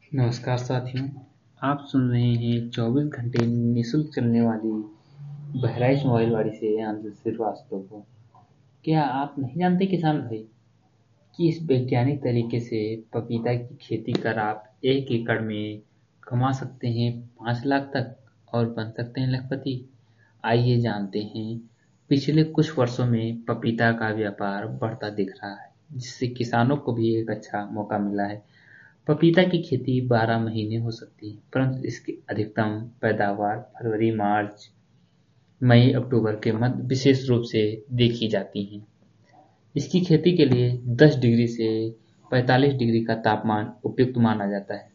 नमस्कार साथियों, आप सुन रहे हैं 24 घंटे निःशुल्क चलने वाली बहराइच मोबाइल वाड़ी से आनंद श्रीवास्तव को। क्या आप नहीं जानते किसान भाई कि इस वैज्ञानिक तरीके से पपीता की खेती कर आप 1 एकड़ में कमा सकते हैं 5 लाख तक और बन सकते हैं लखपति। आइए जानते हैं। पिछले कुछ वर्षों में पपीता का व्यापार बढ़ता दिख रहा है, जिससे किसानों को भी एक अच्छा मौका मिला है। पपीता की खेती 12 महीने हो सकती है, परंतु इसकी अधिकतम पैदावार फरवरी, मार्च, मई, अक्टूबर के मध्य विशेष रूप से देखी जाती है। इसकी खेती के लिए 10 डिग्री से 45 डिग्री का तापमान उपयुक्त माना जाता है।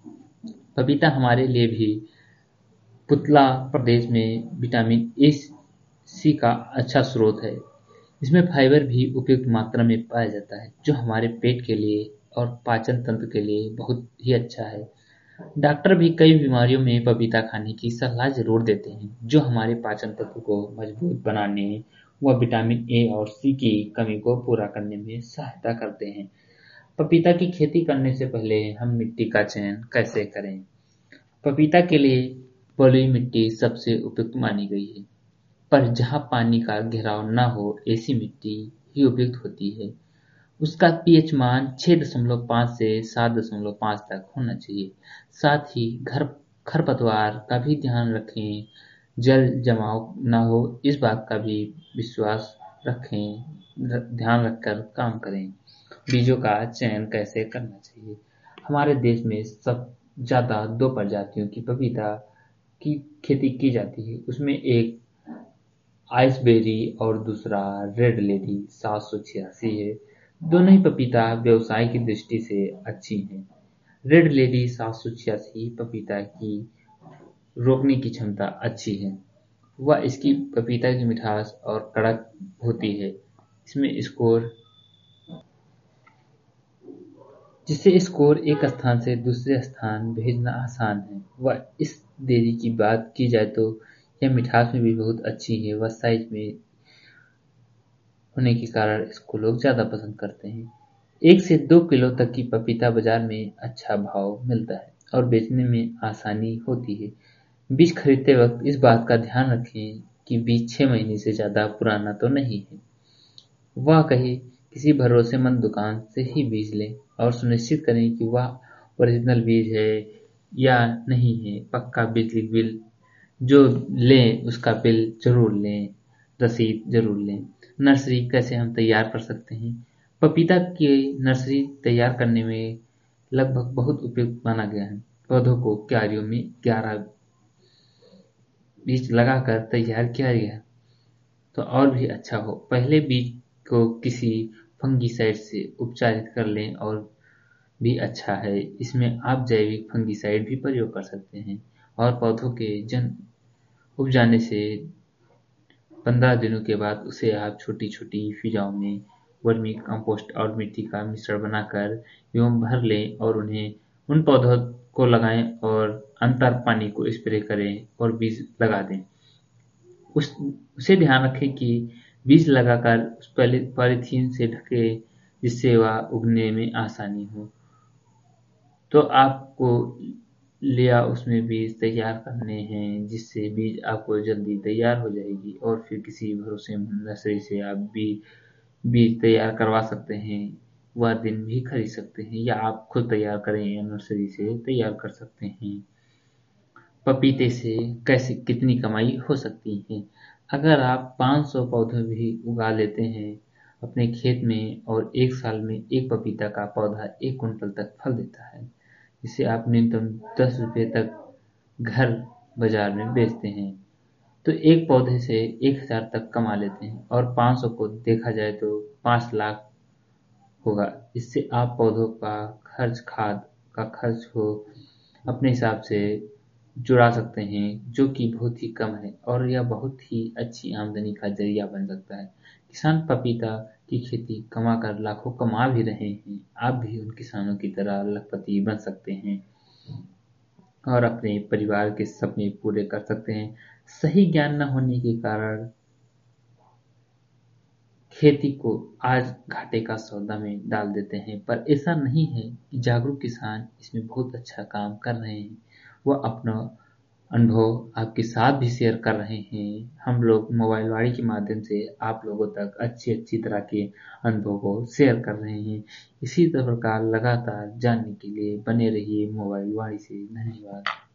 पपीता हमारे लिए भी पुतला प्रदेश में विटामिन ए सी का अच्छा स्रोत है। इसमें फाइबर भी उपयुक्त मात्रा में पाया जाता है, जो हमारे पेट के लिए और पाचन तंत्र के लिए बहुत ही अच्छा है। डॉक्टर भी कई बीमारियों में पपीता खाने की सलाह जरूर देते हैं, जो हमारे पाचन तंत्र को मजबूत बनाने व विटामिन ए और सी की कमी को पूरा करने में सहायता करते हैं। पपीता की खेती करने से पहले हम मिट्टी का चयन कैसे करें? पपीता के लिए बलुई मिट्टी सबसे उपयुक्त मानी गई है, पर जहाँ पानी का घेराव न हो ऐसी मिट्टी ही उपयुक्त होती है। उसका पीएच मान 6.5 से 7.5 तक होना चाहिए। साथ ही घर खरपतवार का भी ध्यान रखें, जल जमाव न हो इस बात का भी विश्वास रखें, ध्यान रखकर काम करें। बीजों का चयन कैसे करना चाहिए? हमारे देश में सब ज्यादा 2 प्रजातियों की पपीता की खेती की जाती है। उसमें एक आइसबेरी और दूसरा रेड लेडी 786 है। दोनों ही पपीता व्यवसाय की दृष्टि से अच्छी हैं। रेड लेडी 786 पपीता की रोकने की क्षमता अच्छी है। वह इसकी पपीता की मिठास और कड़क होती है। इसमें स्कोर जिससे स्कोर एक स्थान से दूसरे स्थान भेजना आसान है। वह इस देरी की बात की जाए तो यह मिठास में भी बहुत अच्छी है। वह साइज में होने के कारण इसको लोग ज्यादा पसंद करते हैं। 1 से 2 किलो तक की पपीता बाजार में अच्छा भाव मिलता है और बेचने में आसानी होती है। बीज खरीदते वक्त इस बात का ध्यान रखें कि बीज 6 महीने से ज्यादा पुराना तो नहीं है। वह कहीं किसी भरोसेमंद दुकान से ही बीज लें और सुनिश्चित करें कि वह ओरिजिनल बीज है या नहीं है। पक्का बिजली बिल जो लें उसका बिल जरूर लें, रसीद जरूर लें। नर्सरी कैसे हम तैयार कर सकते हैं? पपीता की नर्सरी तैयार करने में लगभग बहुत उपयुक्त माना गया है। पौधों को क्यारियों में 11 बीज लगाकर तैयार किया गया तो और भी अच्छा हो। पहले बीज को किसी फंगिसाइड से उपचारित कर लें और भी अच्छा है। इसमें आप जैविक फंगिसाइड भी प्रयोग कर सकते हैं। और पौधों के जन उग जाने से 15 दिनों के बाद उसे आप छोटी छोटी फिजाओं में वर्मी कंपोस्ट और मिट्टी का मिश्रण बनाकर एवं भर लें और उन्हें उन पौधों को लगाएं और अंतर पानी को स्प्रे करें और बीज लगा दें। उसे ध्यान रखें कि बीज लगाकर उस पहले पॉलीथीन से ढके, जिससे वह उगने में आसानी हो। तो आपको लिया उसमें बीज तैयार करने हैं, जिससे बीज आपको जल्दी तैयार हो जाएगी और फिर किसी भरोसेमंद नर्सरी से आप बीज तैयार करवा सकते हैं। वह दिन भी खरीद सकते हैं या आप खुद तैयार करें या नर्सरी से तैयार कर सकते हैं। पपीते से कैसे कितनी कमाई हो सकती है? अगर आप 500 पौधे भी उगा लेते हैं अपने खेत में और 1 साल में एक पपीता का पौधा 1 कुंटल तक फल देता है, जिसे आप न्यूनतम 10 रुपये तक घर बाजार में बेचते हैं, तो एक पौधे से 1,000 तक कमा लेते हैं और 500 को देखा जाए तो 5 लाख होगा। इससे आप पौधों का खर्च, खाद का खर्च हो अपने हिसाब से जुड़ा सकते हैं, जो कि बहुत ही कम है और यह बहुत ही अच्छी आमदनी का जरिया बन सकता है। किसान पपीता की खेती कमा कर लाखों कमा भी रहे हैं। आप भी उन किसानों की तरह लखपति बन सकते हैं और अपने परिवार के सपने पूरे कर सकते हैं। सही ज्ञान न होने के कारण खेती को आज घाटे का सौदा में डाल देते हैं। पर ऐसा नहीं है कि जागरूक किसान इसमें बहुत अच्छा काम कर रहे हैं। वह अपना अनुभव आपके साथ भी शेयर कर रहे हैं। हम लोग मोबाइल वाणी के माध्यम से आप लोगों तक अच्छी अच्छी तरह के अनुभव को शेयर कर रहे हैं। इसी प्रकार लगातार जानने के लिए बने रहिए मोबाइल वाणी से। धन्यवाद।